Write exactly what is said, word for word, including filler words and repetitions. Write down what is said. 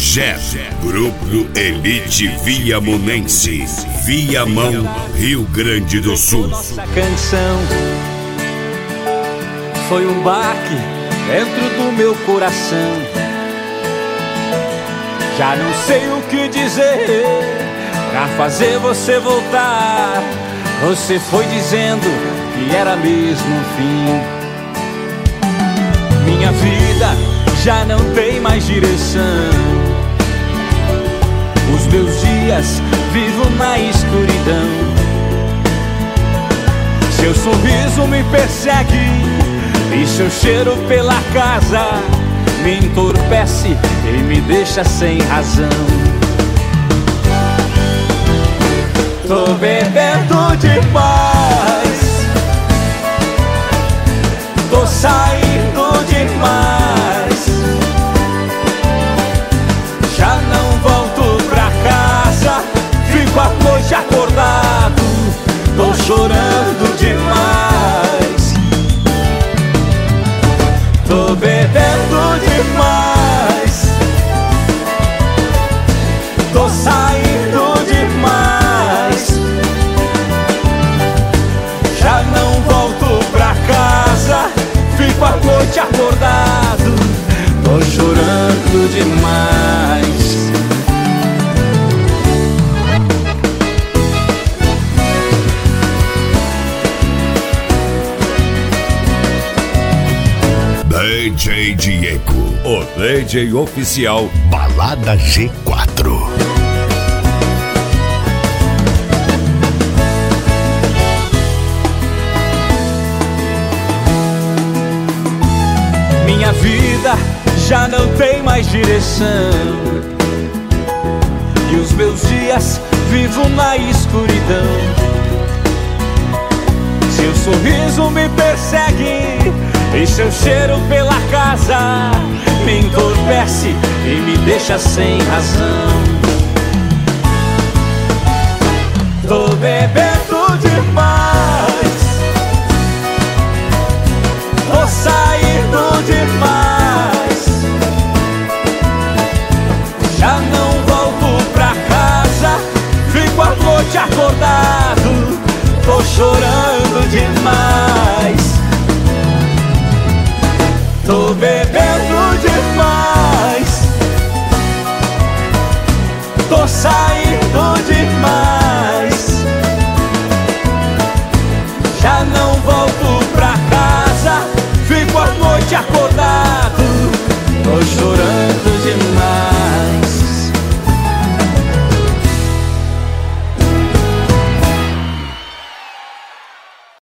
G E P, Grupo Elite Viamonense, Viamão, Rio Grande do Sul. Nossa canção foi um baque dentro do meu coração. Já não sei o que dizer pra fazer você voltar. Você foi dizendo que era mesmo o fim. Minha vida já não tem mais direção. Os meus dias vivo na escuridão. Seu sorriso me persegue e seu cheiro pela casa me entorpece e me deixa sem razão. Tô bebendo demais, tô saindo demais, já não volto pra casa, fico a noite acordado, tô chorando demais. Tô bebendo demais, tô saindo demais, já não volto pra casa, fico a noite acordado, tô chorando demais. D J Diego, o D J oficial Balada G quatro. Minha vida já não tem mais direção e os meus dias vivo na escuridão. Seu sorriso me persegue e seu cheiro pela casa me entorpece e me deixa sem razão. Tô bebendo demais,